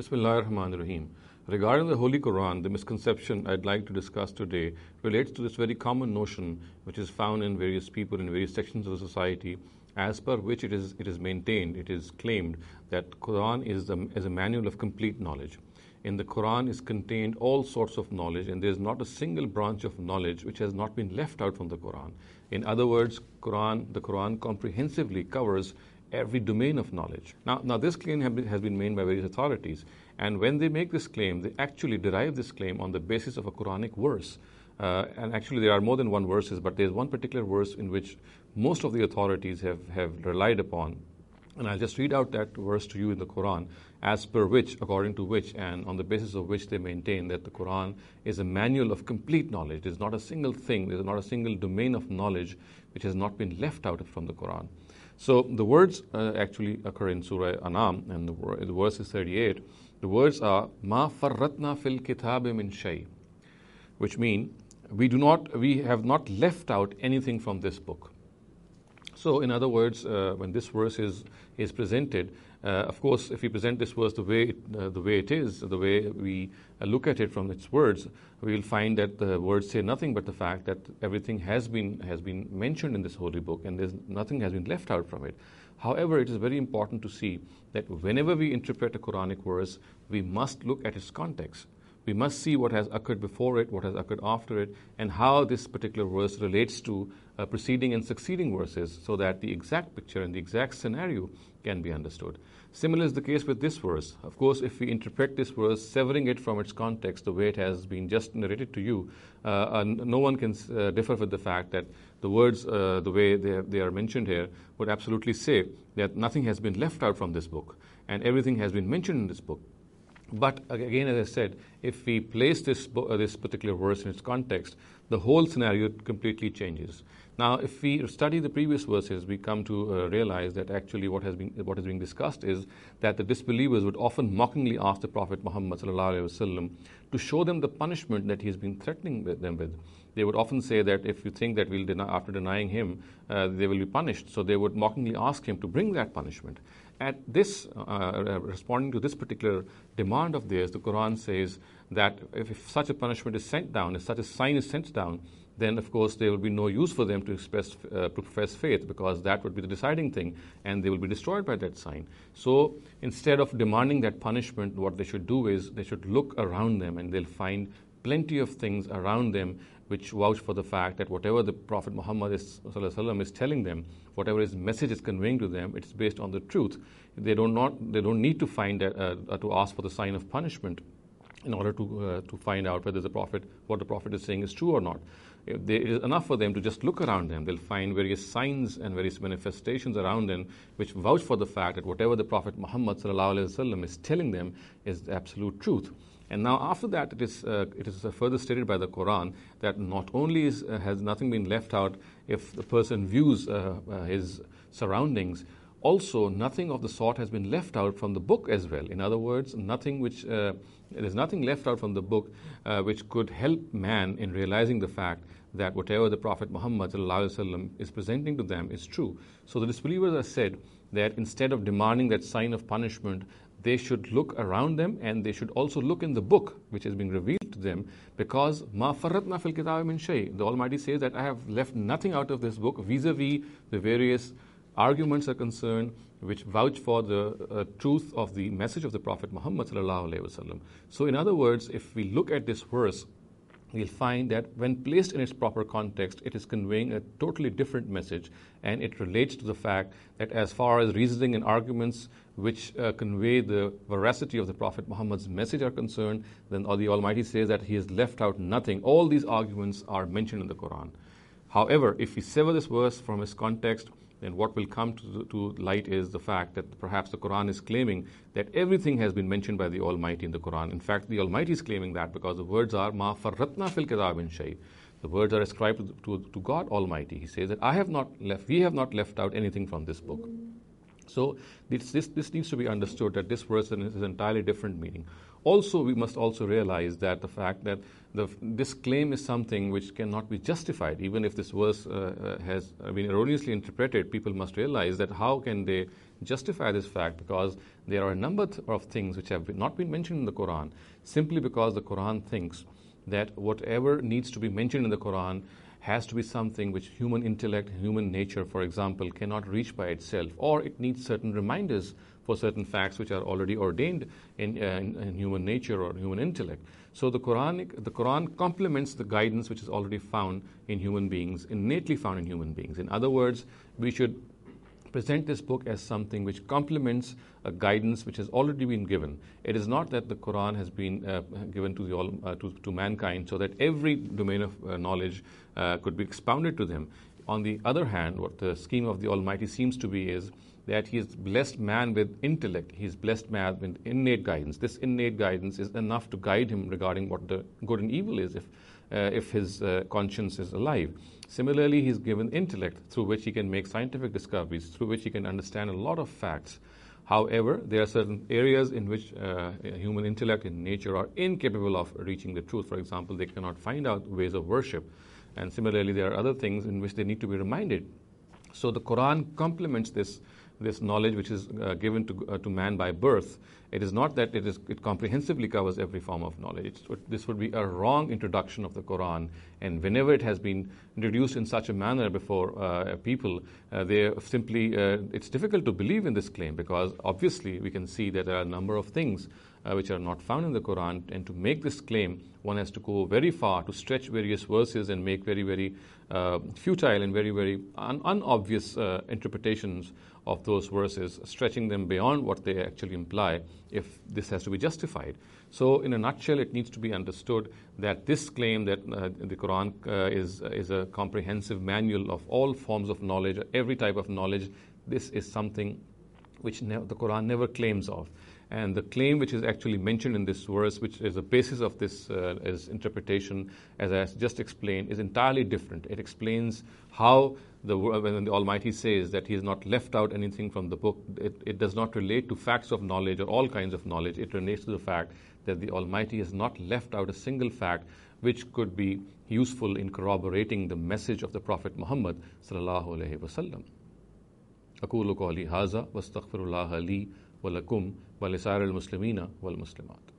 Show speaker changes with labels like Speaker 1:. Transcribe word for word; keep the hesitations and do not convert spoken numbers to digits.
Speaker 1: Bismillahir Rahmanir Rahim. Regarding the Holy Quran, the misconception I'd like to discuss today relates to this very common notion which is found in various people in various sections of the society, as per which it is, it is maintained, it is claimed that Quran is, the, is a manual of complete knowledge. In the Quran is contained all sorts of knowledge, and there is not a single branch of knowledge which has not been left out from the Quran. In other words, Quran, the Quran comprehensively covers every domain of knowledge. Now, now this claim have been, has been made by various authorities, and when they make this claim, they actually derive this claim on the basis of a Quranic verse. Uh, and actually, there are more than one verses, but there's one particular verse in which most of the authorities have, have relied upon. And I'll just read out that verse to you in the Quran, as per which, according to which, and on the basis of which they maintain that the Quran is a manual of complete knowledge. There's not a single thing, there's not a single domain of knowledge which has not been left out from the Quran. So the words uh, actually occur in Surah An'am, and the, the verse is thirty-eight. The words are, Ma farratna fil kitabi min shay, which mean, we do not, we have not left out anything from this book. So, in other words, uh, when this verse is is presented, uh, of course, if we present this verse the way it, uh, the way it is, the way we uh, look at it from its words, we will find that the words say nothing but the fact that everything has been has been mentioned in this holy book, and there's nothing has been left out from it. However, it is very important to see that whenever we interpret a Quranic verse, we must look at its context. We must see what has occurred before it, what has occurred after it, and how this particular verse relates to uh, preceding and succeeding verses, so that the exact picture and the exact scenario can be understood. Similar is the case with this verse. Of course, if we interpret this verse, severing it from its context, the way it has been just narrated to you, uh, no one can uh, differ with the fact that the words, uh, the way they, they are mentioned here, would absolutely say that nothing has been left out from this book, and everything has been mentioned in this book. But again, as I said, if we place this, uh, this particular verse in its context, the whole scenario completely changes. Now, if we study the previous verses, we come to uh, realize that actually what has been what is being discussed is that the disbelievers would often mockingly ask the Prophet Muhammad sallallahu alaihi wasallam to show them the punishment that he has been threatening with them with. They would often say that if you think that we'll deny, after denying him, uh, they will be punished. So they would mockingly ask him to bring that punishment. At this, uh, responding to this particular demand of theirs, the Quran says that if, if such a punishment is sent down, if such a sign is sent down, then of course there will be no use for them to express, uh, profess faith, because that would be the deciding thing, and they will be destroyed by that sign. So instead of demanding that punishment, what they should do is they should look around them, and they'll find plenty of things around them which vouch for the fact that whatever the Prophet Muhammad is, is telling them, whatever his message is conveying to them, it's based on the truth. They don't not they don't need to find that, uh, to ask for the sign of punishment in order to uh, to find out whether the Prophet what the Prophet is saying is true or not. If there, it is enough for them to just look around them. They'll find various signs and various manifestations around them which vouch for the fact that whatever the Prophet Muhammad sallallahu alaihi wasallam is telling them is the absolute truth. And now after that, it is uh, it is further stated by the Quran that not only is, uh, has nothing been left out if the person views uh, uh, his surroundings, also nothing of the sort has been left out from the book as well. In other words, nothing which uh, there is nothing left out from the book uh, which could help man in realizing the fact that whatever the Prophet Muhammad is presenting to them is true. So the disbelievers are said that instead of demanding that sign of punishment, they should look around them, and they should also look in the book which is being revealed to them, because ma farratna fil kitabi min shay. The Almighty says that I have left nothing out of this book vis-a-vis the various arguments are concerned which vouch for the uh, truth of the message of the Prophet Muhammad sallallahu alaihi wasallam. So in other words, if we look at this verse, we'll find that when placed in its proper context, it is conveying a totally different message, and it relates to the fact that as far as reasoning and arguments which uh, convey the veracity of the Prophet Muhammad's message are concerned, then the Almighty says that He has left out nothing. All these arguments are mentioned in the Quran. However, if we sever this verse from its context, then what will come to, to light is the fact that perhaps the Quran is claiming that everything has been mentioned by the Almighty in the Quran. In fact, the Almighty is claiming that because the words are ma farratna fil kitab min shay. The words are ascribed to, to, to God Almighty. He says that I have not left, we have not left out anything from this book. So this, this, this needs to be understood, that this verse has an entirely different meaning. Also, we must also realize that the fact that the, this claim is something which cannot be justified. Even if this verse uh, has been erroneously interpreted, people must realize that how can they justify this fact, because there are a number of things which have not been mentioned in the Quran, simply because the Quran thinks that whatever needs to be mentioned in the Quran has to be something which human intellect, human nature, for example, cannot reach by itself, or it needs certain reminders for certain facts which are already ordained in, uh, in, in human nature or human intellect. So the Quranic, the Quran complements the guidance which is already found in human beings, innately found in human beings. In other words, we should present this book as something which complements a guidance which has already been given. It is not that the Quran has been uh, given to, the all, uh, to, to mankind so that every domain of uh, knowledge uh, could be expounded to them. On the other hand, what the scheme of the Almighty seems to be is that He has blessed man with intellect. He has blessed man with innate guidance. This innate guidance is enough to guide him regarding what the good and evil is if, uh, if his uh, conscience is alive. Similarly, He's given intellect through which he can make scientific discoveries, through which he can understand a lot of facts. However, there are certain areas in which uh, human intellect and nature are incapable of reaching the truth. For example, they cannot find out ways of worship. And similarly, there are other things in which they need to be reminded. So the Quran complements this this knowledge which is uh, given to uh, to man by birth. It is not that it is it comprehensively covers every form of knowledge. It's, this would be a wrong introduction of the Quran, and whenever it has been introduced in such a manner before uh, people, uh, they simply uh, it's difficult to believe in this claim, because obviously we can see that there are a number of things uh, which are not found in the Quran, and to make this claim one has to go very far to stretch various verses and make very very uh, futile and very very un- unobvious uh, interpretations of those verses, stretching them beyond what they actually imply if this has to be justified. So in a nutshell, it needs to be understood that this claim that uh, the Quran uh, is, uh, is a comprehensive manual of all forms of knowledge, every type of knowledge, this is something which ne- the Quran never claims of. And the claim which is actually mentioned in this verse, which is the basis of this uh, is interpretation, as I just explained, is entirely different. It explains how the when the Almighty says that He has not left out anything from the book, it, it does not relate to facts of knowledge or all kinds of knowledge. It relates to the fact that the Almighty has not left out a single fact which could be useful in corroborating the message of the Prophet Muhammad sallallahu alaihi wasallam. أقول قولي هذا واستغفر الله لي ولكم ولسائر المسلمين والمسلمات.